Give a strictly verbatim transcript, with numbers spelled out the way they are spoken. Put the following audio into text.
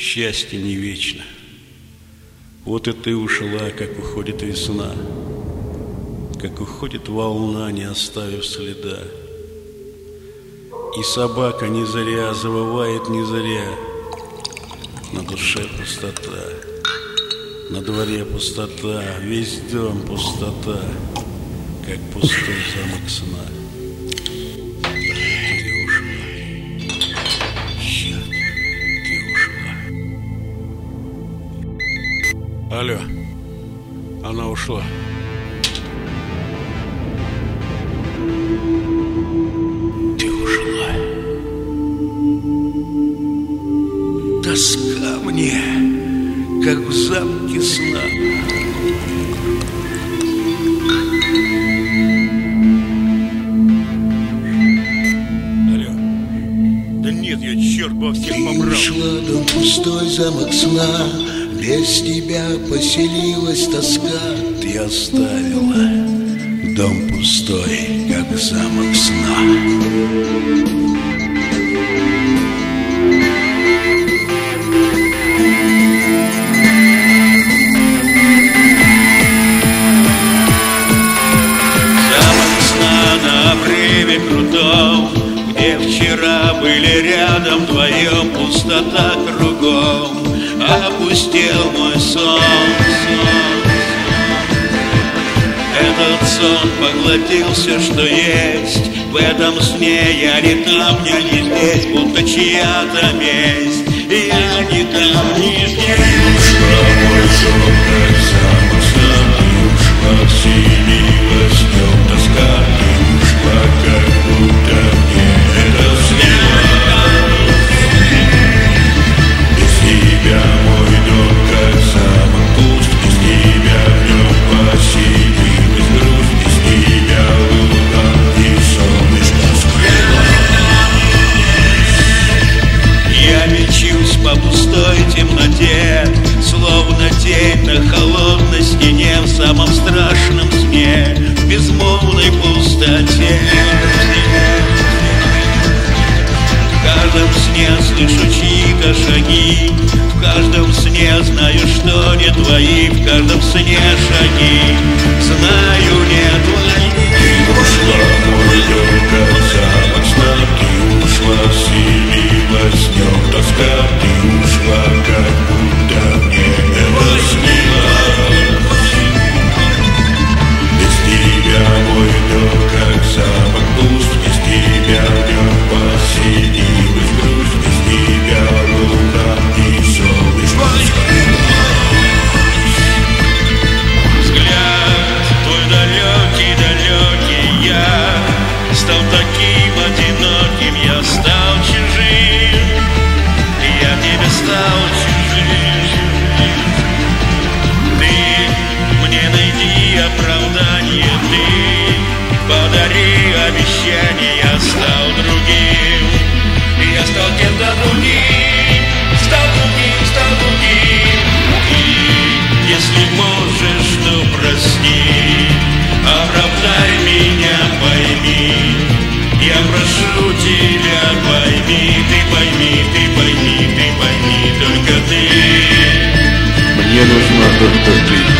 Счастье не вечно. Вот и ты ушла, как уходит весна, как уходит волна, не оставив следа. И собака не зря завывает не зря. На душе пустота, на дворе пустота, весь дом пустота, как пустой замок сна. Ты ушла, черт, ты ушла. Алло, она ушла. Ты ушла. Тоска мне, как в замке сна. Алло. Да нет, я черт во всех побрал. Ты ушла, дом пустой, замок сна. Без тебя поселилась тоска. Ты оставила дом пустой, как замок сна. Где вчера были рядом вдвоем, пустота кругом, опустел мой сон. Этот сон поглотил все, что есть. В этом сне я не там, я не здесь, будто чья-то месть. Я не там, не здесь. Ушла мой сон, как замок сна. Ты ушла, вселилась в нем тоска. Ты ушла, как будто мне это снилось. Без тебя мой дом, как замок пуст. Без тебя в нем поселилась грусть. Без тебя луна и солнышко скрылось. Я мечусь по пустой темноте, словно тень на холодной стене, в самом страшном сне, в безмолвной пустоте. В каждом сне слышу чьи-то шаги, в каждом сне знаю, что не твои, в каждом сне шаги, знаю, не твои. Ты ушла, мой дом, как замок сна. Ты ушла, вселилась в нем тоска. Ты ушла, как будто мне это снилось. Без тебя мой дом, как замок пуст. Без тебя в нем поселилась грусть. Без тебя луна и солнышко скрылось. Взгляд твой далекий, далекий, я стал таким одиноким, я стал чужим, я тебе стал чужим. Ты мне найди оправдание, ты подари обещание, я стал другим, я стал кем-то другим, стал другим, стал другим. И если можешь, то прости, оправдай меня, пойми, я прошу тебя, пойми, ты пойми, ты пойми, ты пойми, только ты. Мне нужна только ты.